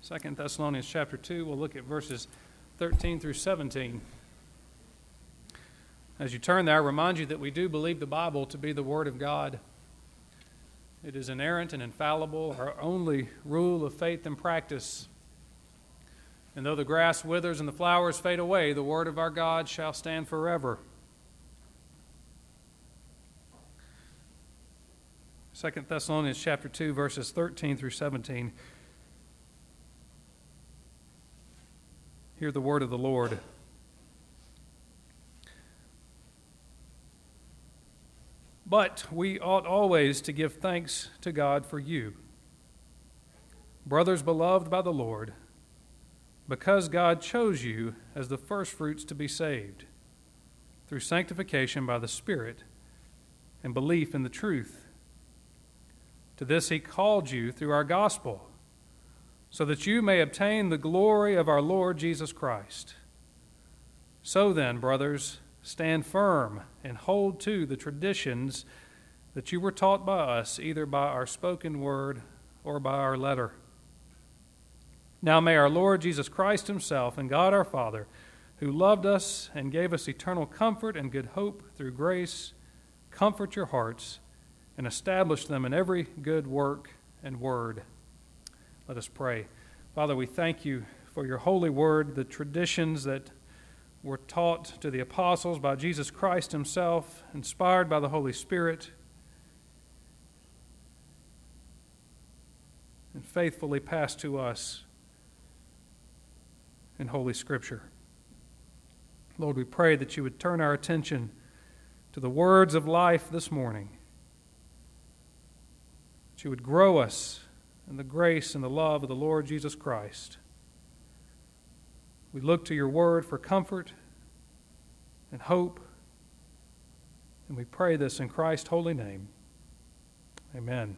2 Thessalonians chapter 2, we'll look at verses 13 through 17. As you turn there, I remind you that we do believe the Bible to be the Word of God. It is inerrant and infallible, our only rule of faith and practice. And though the grass withers and the flowers fade away, the Word of our God shall stand forever. 2 Thessalonians chapter 2, verses 13 through 17. Hear the word of the Lord. But we ought always to give thanks to God for you, brothers beloved by the Lord, because God chose you as the firstfruits to be saved, through sanctification by the Spirit and belief in the truth. To this he called you through our gospel, so that you may obtain the glory of our Lord Jesus Christ. So then, brothers, stand firm and hold to the traditions that you were taught by us, either by our spoken word or by our letter. Now may our Lord Jesus Christ himself and God our Father, who loved us and gave us eternal comfort and good hope through grace, comfort your hearts and establish them in every good work and word. Let us pray. Father, we thank you for your holy word, the traditions that were taught to the apostles by Jesus Christ himself, inspired by the Holy Spirit, and faithfully passed to us in Holy Scripture. Lord, we pray that you would turn our attention to the words of life this morning, that you would grow us in the grace and the love of the Lord Jesus Christ. We look to your word for comfort and hope, and we pray this in Christ's holy name. Amen.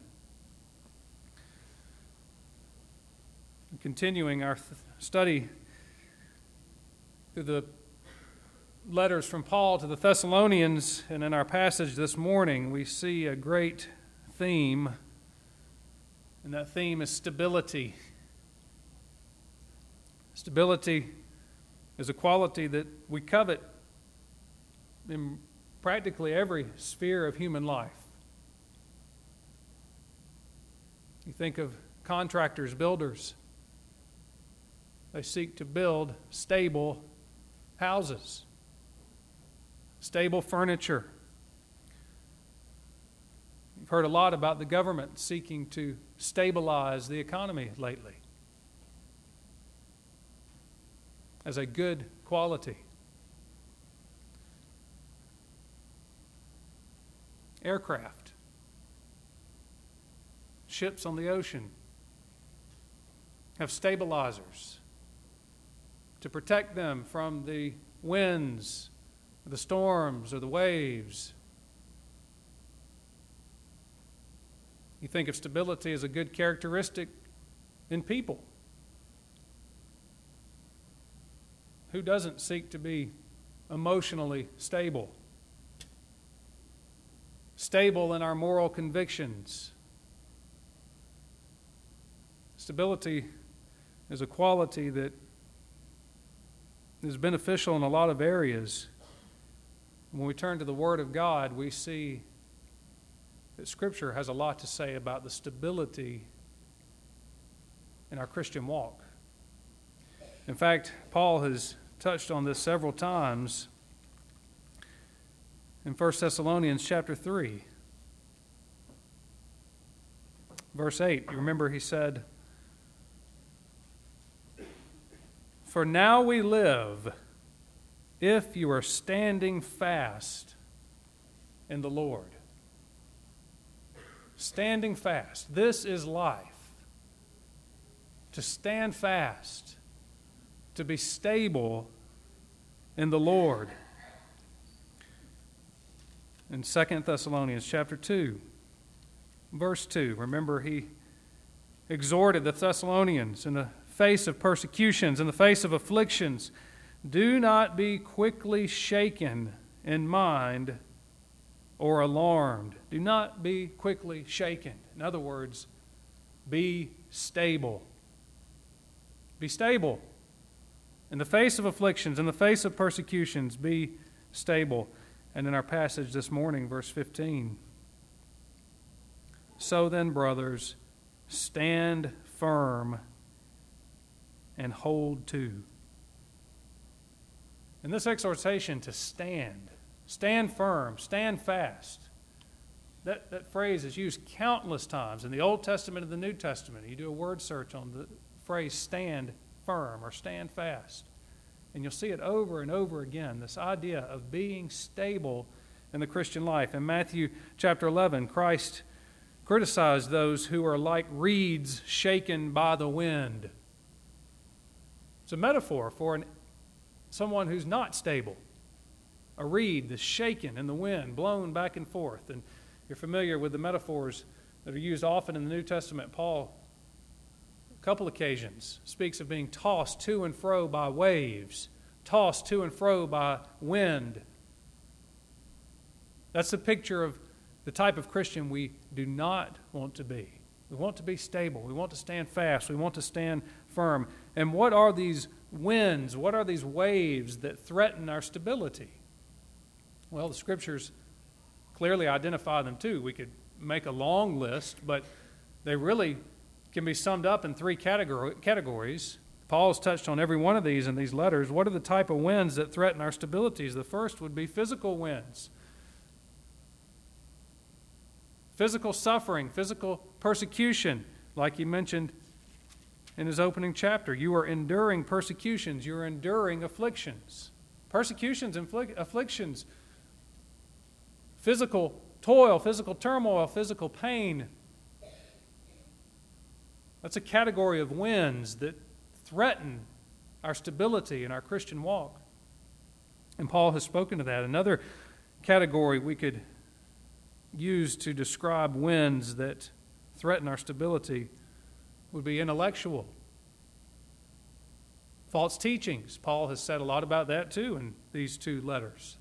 Continuing our study through the letters from Paul to the Thessalonians, and in our passage this morning, we see a great theme, and that theme is stability. Stability is a quality that we covet in practically every sphere of human life. You think of contractors, builders. They seek to build stable houses, stable furniture. You've heard a lot about the government seeking to stabilize the economy lately as a good quality. Aircraft, ships on the ocean have stabilizers to protect them from the winds, the storms, or the waves. You think of stability as a good characteristic in people. Who doesn't seek to be emotionally stable? Stable in our moral convictions. Stability is a quality that is beneficial in a lot of areas. When we turn to the Word of God, we see that Scripture has a lot to say about the stability in our Christian walk. In fact, Paul has touched on this several times in 1 Thessalonians chapter 3. Verse 8, you remember he said, "For now we live if you are standing fast in the Lord." Standing fast. This is life. To stand fast. To be stable in the Lord. In 2 Thessalonians chapter 2, verse 2, remember he exhorted the Thessalonians in the face of persecutions, in the face of afflictions, do not be quickly shaken in mind or alarmed. Do not be quickly shaken. In other words, be stable. Be stable. In the face of afflictions, in the face of persecutions, be stable. And in our passage this morning, verse 15, so then, brothers, stand firm and hold to. In this exhortation to stand firm, stand fast. That phrase is used countless times in the Old Testament and the New Testament. You do a word search on the phrase stand firm or stand fast, and you'll see it over and over again, this idea of being stable in the Christian life. In Matthew chapter 11, Christ criticized those who are like reeds shaken by the wind. It's a metaphor for someone who's not stable. A reed that's shaken in the wind, blown back and forth. And you're familiar with the metaphors that are used often in the New Testament. Paul, a couple occasions, speaks of being tossed to and fro by waves, tossed to and fro by wind. That's a picture of the type of Christian we do not want to be. We want to be stable. We want to stand fast. We want to stand firm. And what are these winds? What are these waves that threaten our stability? Well, the Scriptures clearly identify them too. We could make a long list, but they really can be summed up in three categories. Paul's touched on every one of these in these letters. What are the type of winds that threaten our stabilities? The first would be physical winds. Physical suffering, physical persecution, like he mentioned in his opening chapter. You are enduring persecutions. You are enduring afflictions. Persecutions, afflictions, physical toil, physical turmoil, physical pain. That's a category of winds that threaten our stability in our Christian walk. And Paul has spoken to that. Another category we could use to describe winds that threaten our stability would be intellectual. False teachings. Paul has said a lot about that too in these two letters.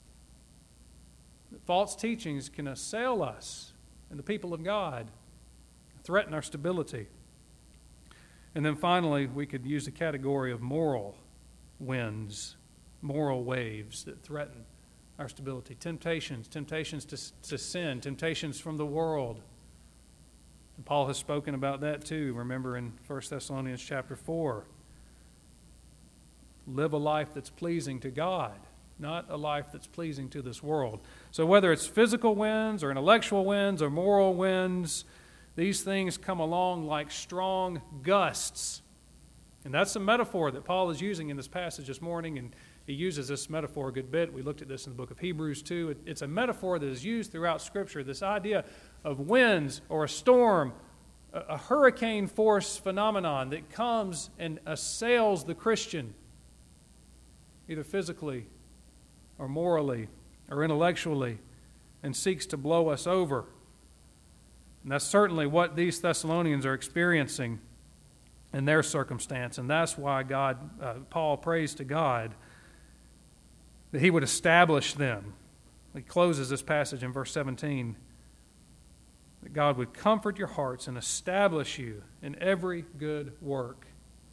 False teachings can assail us and the people of God, threaten our stability. And then finally, we could use the category of moral winds, moral waves that threaten our stability. Temptations to sin, temptations from the world. And Paul has spoken about that too. Remember in 1 Thessalonians chapter 4. Live a life that's pleasing to God, not a life that's pleasing to this world. So whether it's physical winds or intellectual winds or moral winds, these things come along like strong gusts. And that's the metaphor that Paul is using in this passage this morning, and he uses this metaphor a good bit. We looked at this in the book of Hebrews too. It's a metaphor that is used throughout Scripture, this idea of winds or a storm, a hurricane force phenomenon that comes and assails the Christian, either physically or morally or intellectually, and seeks to blow us over. And that's certainly what these Thessalonians are experiencing in their circumstance. And that's why Paul prays to God that he would establish them. He closes this passage in verse 17. That God would comfort your hearts and establish you in every good work.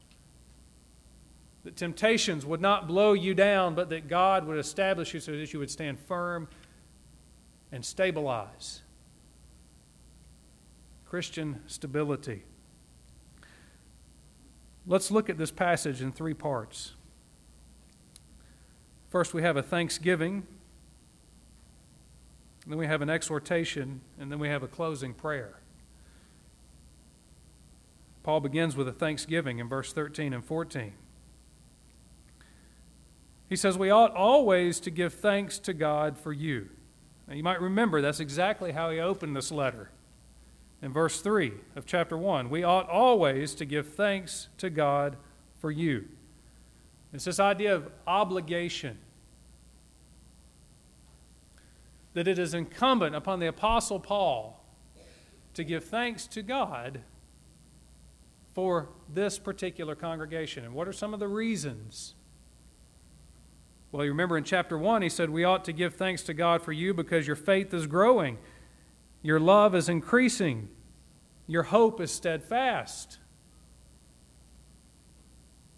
That temptations would not blow you down, but that God would establish you so that you would stand firm and stabilize. Christian stability. Let's look at this passage in three parts. First, we have a thanksgiving, then we have an exhortation, and then we have a closing prayer. Paul begins with a thanksgiving in verse 13 and 14. He says, we ought always to give thanks to God for you. Now, you might remember that's exactly how he opened this letter. In verse 3 of chapter 1, we ought always to give thanks to God for you. It's this idea of obligation. That it is incumbent upon the Apostle Paul to give thanks to God for this particular congregation. And what are some of the reasons? Well, you remember in chapter 1, he said, we ought to give thanks to God for you because your faith is growing. Your love is increasing. Your hope is steadfast.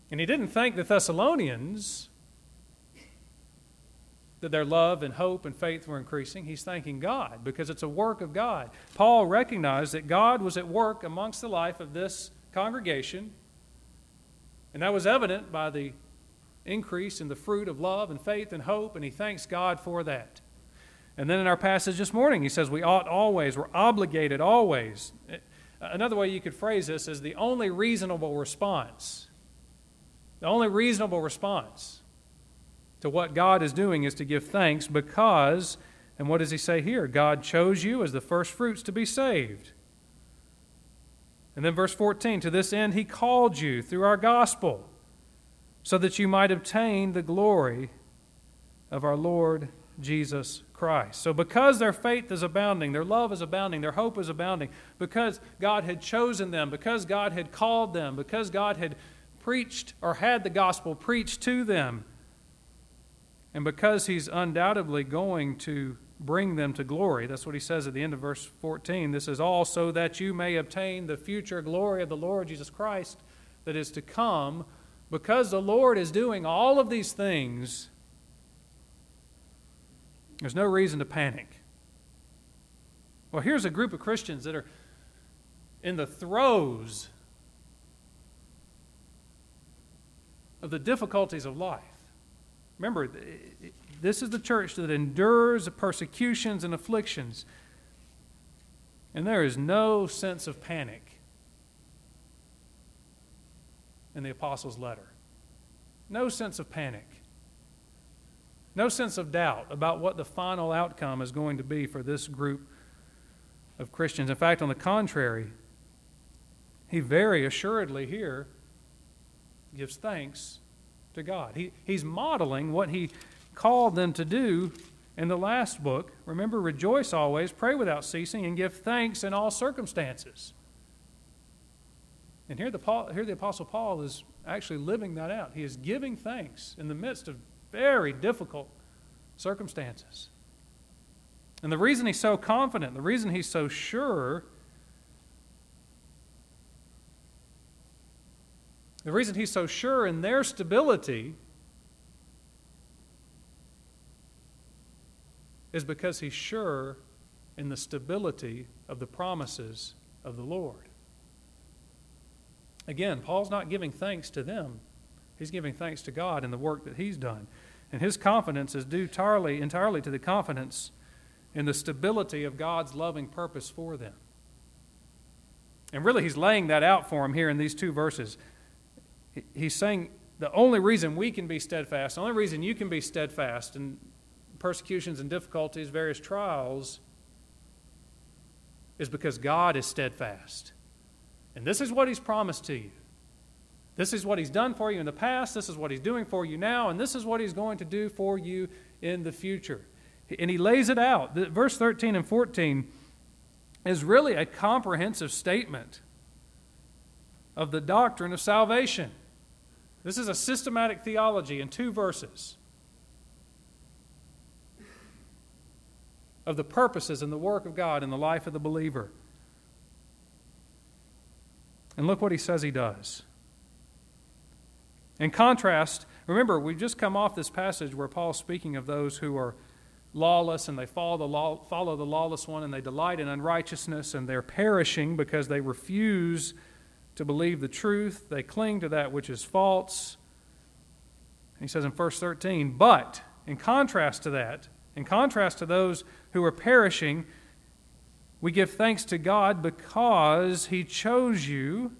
And he didn't thank the Thessalonians that their love and hope and faith were increasing. He's thanking God because it's a work of God. Paul recognized that God was at work amongst the life of this congregation, and that was evident by the increase in the fruit of love and faith and hope, and he thanks God for that. And then in our passage this morning, he says we ought always, we're obligated always. Another way you could phrase this is the only reasonable response. The only reasonable response to what God is doing is to give thanks because, and what does he say here? God chose you as the first fruits to be saved. And then verse 14, to this end he called you through our gospel, so that you might obtain the glory of our Lord Jesus Christ. So because their faith is abounding, their love is abounding, their hope is abounding, because God had chosen them, because God had called them, because God had preached or had the gospel preached to them, and because he's undoubtedly going to bring them to glory. That's what he says at the end of verse 14. This is all so that you may obtain the future glory of the Lord Jesus Christ that is to come. Because the Lord is doing all of these things, there's no reason to panic. Well, here's a group of Christians that are in the throes of the difficulties of life. Remember, this is the church that endures the persecutions and afflictions, and there is no sense of panic in the apostles' letter. No sense of panic. No sense of doubt about what the final outcome is going to be for this group of Christians. In fact, on the contrary, he very assuredly here gives thanks to God. He's modeling what he called them to do in the last book. Remember, rejoice always, pray without ceasing, and give thanks in all circumstances. And here the Apostle Paul is actually living that out. He is giving thanks in the midst of very difficult circumstances. And the reason he's so confident, the reason he's so sure, the reason he's so sure in their stability is because he's sure in the stability of the promises of the Lord. Again, Paul's not giving thanks to them. He's giving thanks to God in the work that he's done. And his confidence is due entirely to the confidence in the stability of God's loving purpose for them. And really, he's laying that out for them here in these two verses. He's saying the only reason we can be steadfast, the only reason you can be steadfast in persecutions and difficulties, various trials, is because God is steadfast. And this is what he's promised to you. This is what he's done for you in the past. This is what he's doing for you now. And this is what he's going to do for you in the future. And he lays it out. Verse 13 and 14 is really a comprehensive statement of the doctrine of salvation. This is a systematic theology in 2 verses of the purposes and the work of God in the life of the believer. And look what he says he does. In contrast, remember, we've just come off this passage where Paul's speaking of those who are lawless and they follow the lawless one and they delight in unrighteousness and they're perishing because they refuse to believe the truth. They cling to that which is false. And he says in verse 13, but in contrast to that, in contrast to those who are perishing, we give thanks to God because he chose you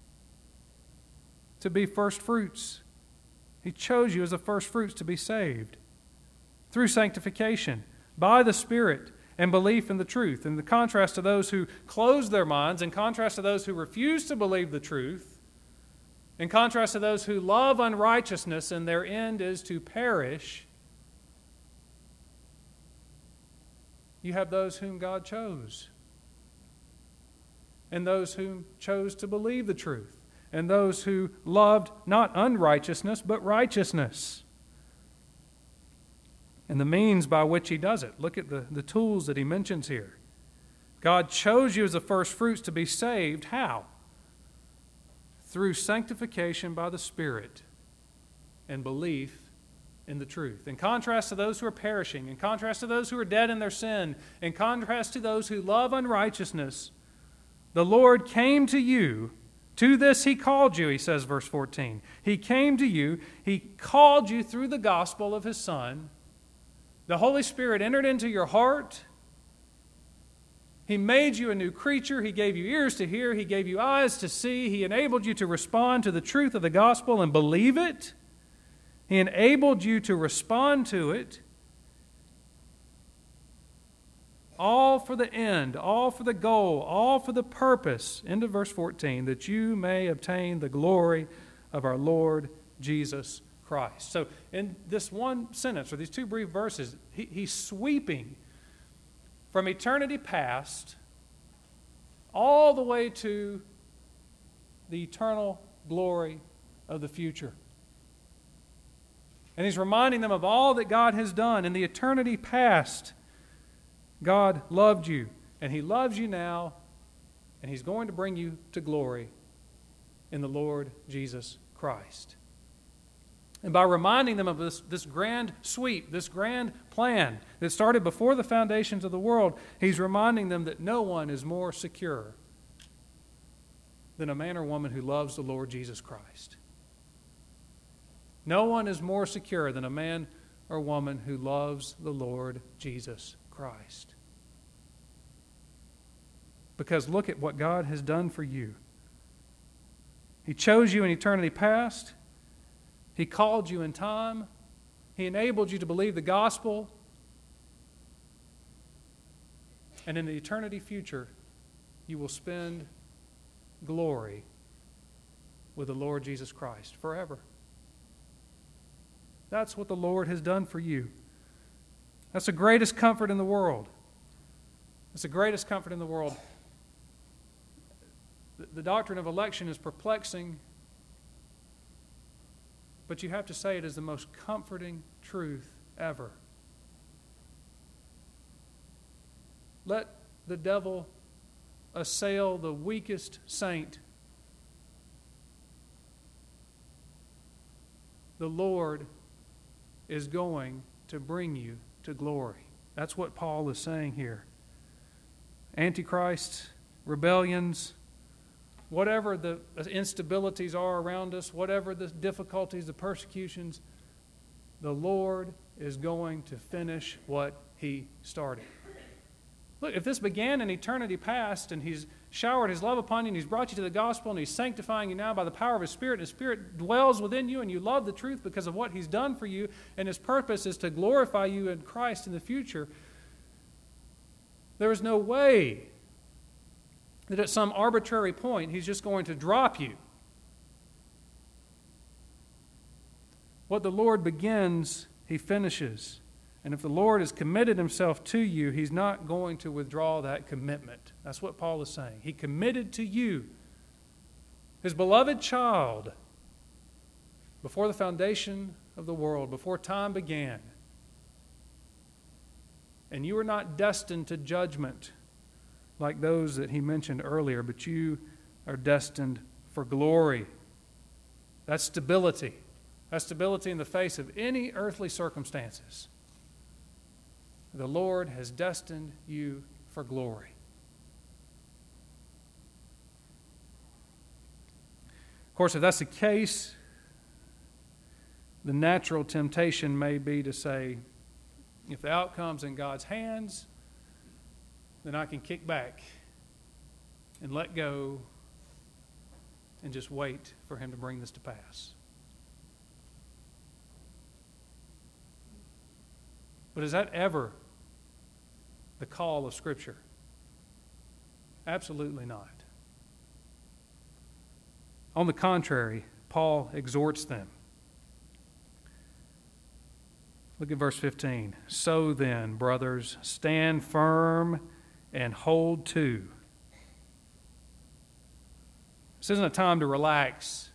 to be first fruits. He chose you as the first fruits to be saved through sanctification, by the Spirit, and belief in the truth. In the contrast to those who close their minds, in contrast to those who refuse to believe the truth, in contrast to those who love unrighteousness and their end is to perish, you have those whom God chose, and those who chose to believe the truth, and those who loved not unrighteousness, but righteousness. And the means by which he does it. Look at the tools that he mentions here. God chose you as the first fruits to be saved. How? through sanctification by the Spirit and belief in the truth. In contrast to those who are perishing, in contrast to those who are dead in their sin, in contrast to those who love unrighteousness, the Lord came to you. To this He called you, he says, verse 14. He came to you. He called you through the gospel of His Son. The Holy Spirit entered into your heart. He made you a new creature. He gave you ears to hear. He gave you eyes to see. He enabled you to respond to the truth of the gospel and believe it. He enabled you to respond to it. All for the end, all for the goal, all for the purpose, into verse 14, that you may obtain the glory of our Lord Jesus Christ. So in this one sentence, or these two brief verses, he's sweeping from eternity past all the way to the eternal glory of the future. And he's reminding them of all that God has done. In the eternity past, God loved you, and He loves you now, and He's going to bring you to glory in the Lord Jesus Christ. And by reminding them of this grand sweep, this grand plan that started before the foundations of the world, He's reminding them that no one is more secure than a man or woman who loves the Lord Jesus Christ. No one is more secure than a man or woman who loves the Lord Jesus Christ. Because look at what God has done for you. He chose you in eternity past. He called you in time. He enabled you to believe the gospel. And in the eternity future, you will spend glory with the Lord Jesus Christ forever. That's what the Lord has done for you. That's the greatest comfort in the world. It's the greatest comfort in the world. The doctrine of election is perplexing, but you have to say it is the most comforting truth ever. Let the devil assail the weakest saint. The Lord is going to bring you to glory. That's what Paul is saying here. Antichrist, rebellions, whatever the instabilities are around us, whatever the difficulties, the persecutions, the Lord is going to finish what He started. Look, if this began in eternity past and He's showered His love upon you and He's brought you to the gospel and He's sanctifying you now by the power of His Spirit, and His Spirit dwells within you and you love the truth because of what He's done for you, and His purpose is to glorify you in Christ in the future, there is no way that at some arbitrary point He's just going to drop you. What the Lord begins, He finishes. And if the Lord has committed Himself to you, He's not going to withdraw that commitment. That's what Paul is saying. He committed to you, His beloved child, before the foundation of the world, before time began. And you are not destined to judgment like those that He mentioned earlier, but you are destined for glory. That's stability. That's stability in the face of any earthly circumstances. The Lord has destined you for glory. Of course, if that's the case, the natural temptation may be to say, if the outcome's in God's hands, then I can kick back and let go and just wait for Him to bring this to pass. But is that ever the call of Scripture? Absolutely not. On the contrary, Paul exhorts them. Look at verse 15. So then, brothers, stand firm and hold to. This isn't a time to relax.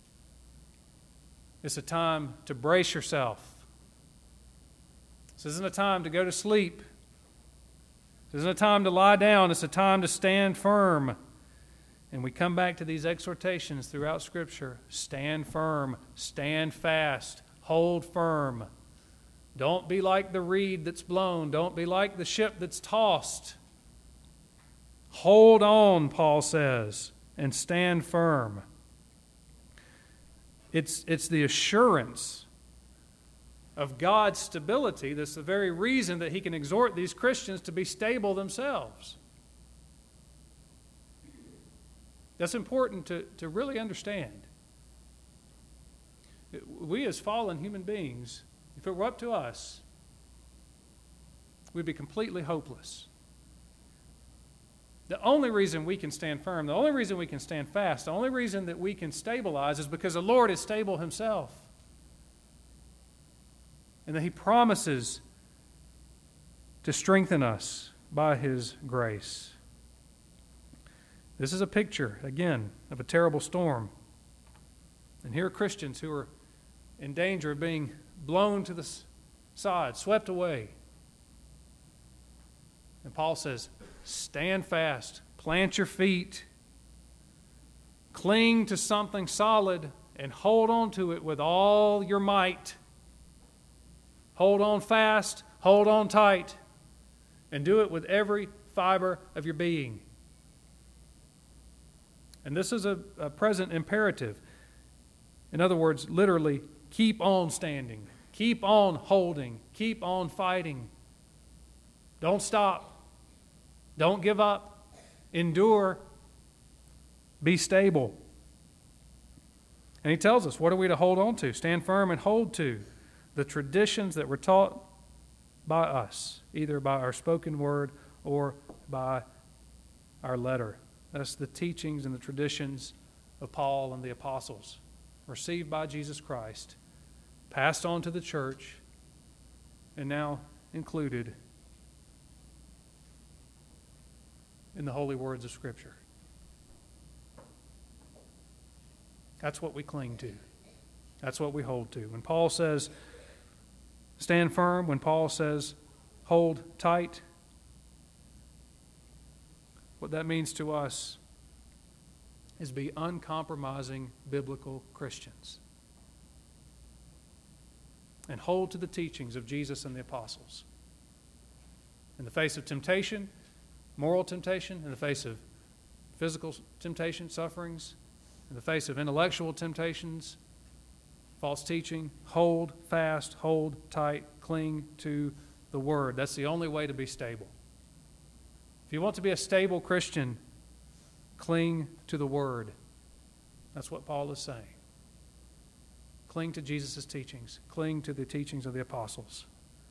It's a time to brace yourself. This isn't a time to go to sleep. This isn't a time to lie down. It's a time to stand firm. And we come back to these exhortations throughout Scripture. Stand firm, stand fast, hold firm. Don't be like the reed that's blown. Don't be like the ship that's tossed. Hold on, Paul says, and stand firm. It's the assurance of God's stability that's the very reason that he can exhort these Christians to be stable themselves. That's important to really understand. We as fallen human beings, if it were up to us, we'd be completely hopeless. The only reason we can stand firm, the only reason we can stand fast, the only reason that we can stabilize is because the Lord is stable himself. And that he promises to strengthen us by his grace. This is a picture, again, of a terrible storm. And here are Christians who are in danger of being blown to the side, swept away. And Paul says, stand fast, plant your feet, cling to something solid, and hold on to it with all your might. Hold on fast, hold on tight, and do it with every fiber of your being. And this is a present imperative. In other words, literally, keep on standing, keep on holding, keep on fighting. Don't stop. Don't give up. Endure. Be stable. And he tells us, what are we to hold on to? Stand firm and hold to the traditions that were taught by us, either by our spoken word or by our letter. That's the teachings and the traditions of Paul and the apostles, received by Jesus Christ, passed on to the church, and now included in the holy words of Scripture. That's what we cling to. That's what we hold to. When Paul says, stand firm, when Paul says, hold tight, what that means to us is be uncompromising biblical Christians and hold to the teachings of Jesus and the apostles. In the face of temptation, moral temptation, in the face of physical temptation, sufferings, in the face of intellectual temptations, false teaching, hold fast, hold tight, cling to the Word. That's the only way to be stable. If you want to be a stable Christian, cling to the Word. That's what Paul is saying. Cling to Jesus' teachings. Cling to the teachings of the apostles.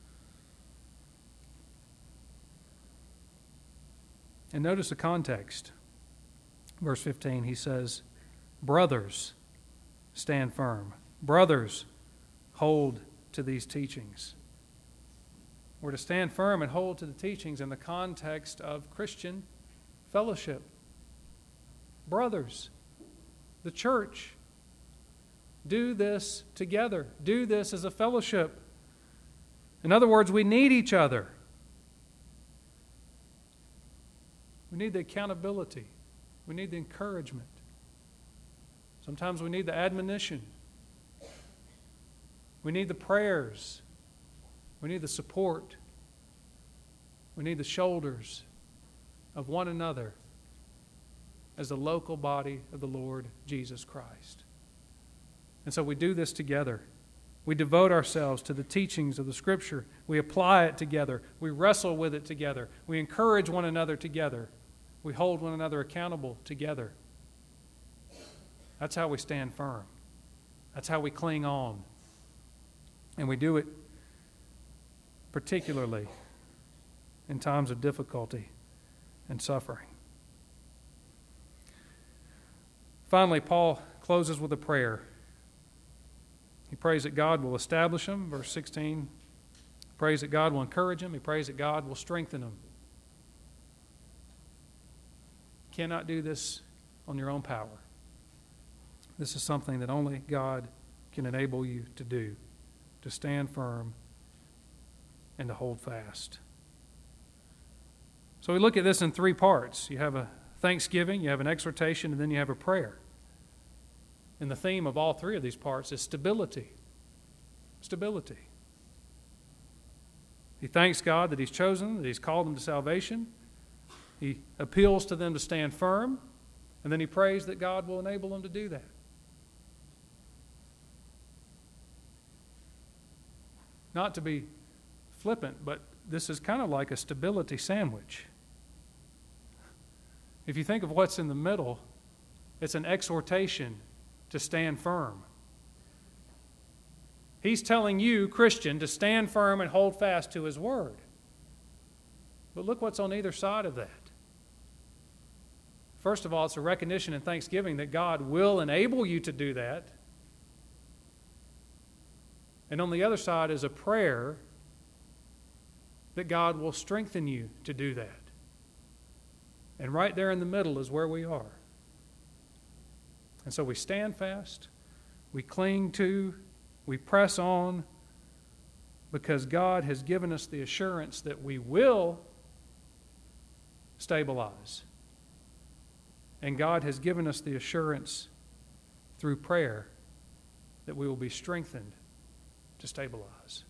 And notice the context. Verse 15, he says, brothers, stand firm. Brothers, hold to these teachings. We're to stand firm and hold to the teachings in the context of Christian fellowship. Brothers, the church, do this together. Do this as a fellowship. In other words, we need each other. We need the accountability. We need the encouragement. Sometimes we need the admonition. We need the prayers. We need the support. We need the shoulders of one another as the local body of the Lord Jesus Christ. And so we do this together. We devote ourselves to the teachings of the Scripture. We apply it together. We wrestle with it together. We encourage one another together. We hold one another accountable together. That's how we stand firm. That's how we cling on. And we do it particularly in times of difficulty and suffering. Finally, Paul closes with a prayer. He prays that God will establish him. Verse 16, he prays that God will encourage him. He prays that God will strengthen him. You cannot do this on your own power. This is something that only God can enable you to do, to stand firm and to hold fast. So we look at this in three parts. You have a thanksgiving, you have an exhortation, and then you have a prayer. And the theme of all three of these parts is stability. Stability. He thanks God that He's chosen, that He's called them to salvation. He appeals to them to stand firm, and then he prays that God will enable them to do that. Not to be flippant, but this is kind of like a stability sandwich. If you think of what's in the middle, it's an exhortation to stand firm. He's telling you, Christian, to stand firm and hold fast to His Word. But look what's on either side of that. First of all, it's a recognition and thanksgiving that God will enable you to do that. And on the other side is a prayer that God will strengthen you to do that. And right there in the middle is where we are. And so we stand fast, we cling to, we press on, because God has given us the assurance that we will stabilize. And God has given us the assurance through prayer that we will be strengthened to stabilize.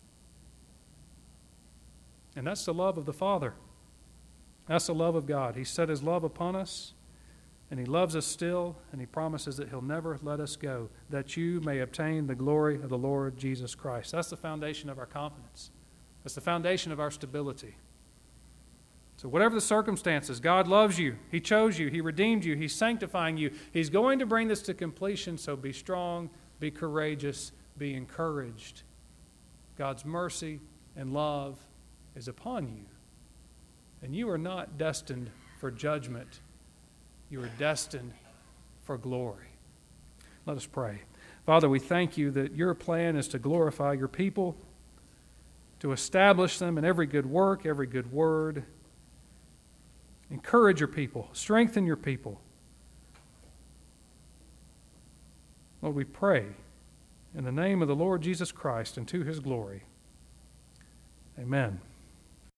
And that's the love of the Father. That's the love of God. He set His love upon us, and He loves us still, and He promises that He'll never let us go, that you may obtain the glory of the Lord Jesus Christ. That's the foundation of our confidence. That's the foundation of our stability. So whatever the circumstances, God loves you. He chose you. He redeemed you. He's sanctifying you. He's going to bring this to completion, so be strong, be courageous, be encouraged. God's mercy and love is upon you. And you are not destined for judgment. You are destined for glory. Let us pray. Father, we thank you that your plan is to glorify your people, to establish them in every good work, every good word. Encourage your people. Strengthen your people. Lord, we pray in the name of the Lord Jesus Christ and to His glory. Amen.